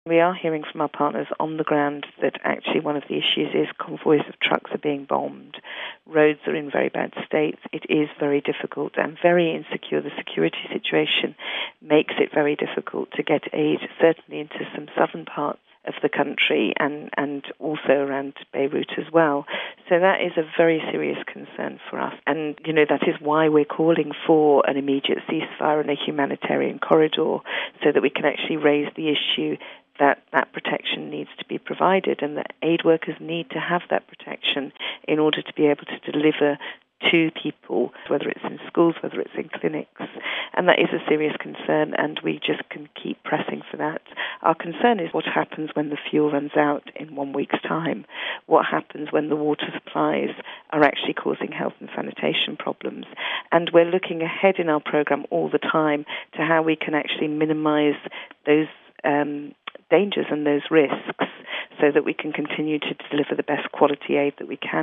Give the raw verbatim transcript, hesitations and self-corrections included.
We are hearing from our partners on the ground that actually one of the issues is convoys of trucks are being bombed. Roads are in very bad states. It is very difficult and very insecure. The security situation makes it very difficult to get aid, certainly into some southern parts of the country and, and also around Beirut as well. So that is a very serious concern for us. And, you know, that is why we're calling for an immediate ceasefire and a humanitarian corridor so that we can actually raise the issue that that protection needs to be provided and that aid workers need to have that protection in order to be able to deliver to people, whether it's in schools, whether it's in clinics. And that is a serious concern, and we just can keep pressing for that. Our concern is what happens when the fuel runs out in one week's time. What happens when the water supplies are actually causing health and sanitation problems. And we're looking ahead in our program all the time to how we can actually minimize those um, dangers and those risks so that we can continue to deliver the best quality aid that we can